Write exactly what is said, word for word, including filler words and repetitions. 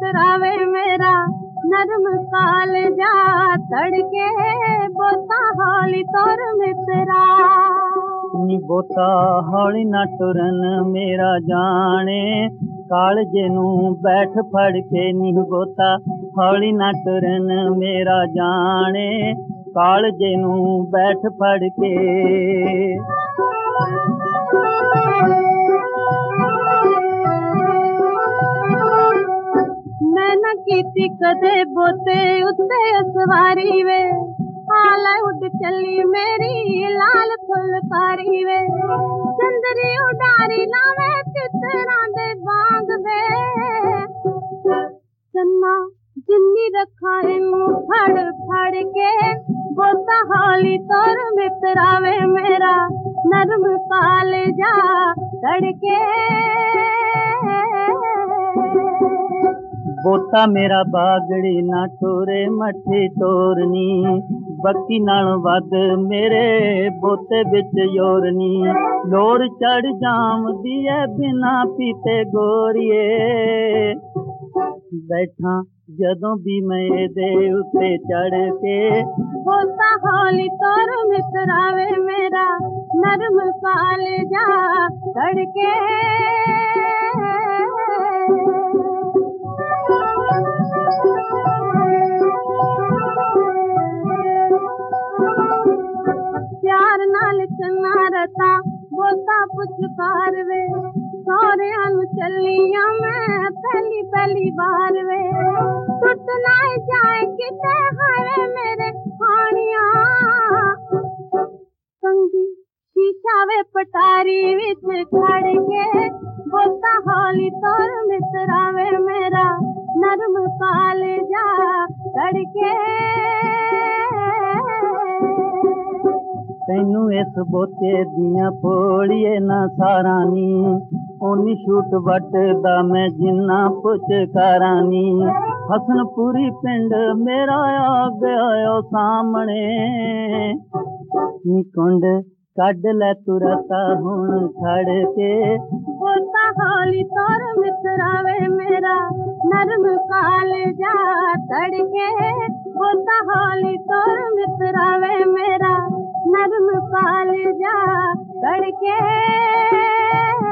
मित्रावे मेरा नरम कालजा तड़के बोता हौली तोर मित्रा। नी बोता हौली ना टुरन मेरा जाने कालजे नू बैठ फड़ के। नी बोता हौली ना टुरन मेरा जाने कालजे नू बैठ फड़ के। मैं न कीती कदे बोते उत्ते सवारी वे हाल उड चली मेरी लाल फुलकारी वे। चंदरी उडारी लावे चित्तरां दे बांग वे चन्ना जिन्नी रखा इनू फड़ फड़ के। बोता हौली तोर मित्रावे मेरा नरम कालजा तड़के। बोता मेरा बागड़ी ना टोरे मठी तोरनी बक्की नाल वध मेरे बोते बिच योरनी। लोर चढ़ जाम दिए बिना पीते गोरिए बैठा जदों भी मैं दे उत्ते चढ़ के। बोता हौली तोर मित्रावे मेरा नरम कालजा तड़के। प्यार नाल चन्ना रता बोता पुचकार वे सौरियां नू चलिया मैं पहली पहली बार वे। टुट ना जाए किते हाय मेरे हानिया संगी शीशा वे पटारी विच खड़ के। बोता हौली तोर मित्रावे मेरा नरम कालजा तड़के। तैनू इस बोते दियां पोड़िए ना सारानी ओनी छूट वटदा मैं जिन्ना पुचकारानी। हसनपुरी पिंड मेरा आ गया सामने नी कुंड कड लै तुरता हुण छड़ के। बोता हौली तोर मित्रावे मेरा नरम कालजा तड़के। बोता हौली तोर मित्रावे मेरा नरम कालजा तड़के।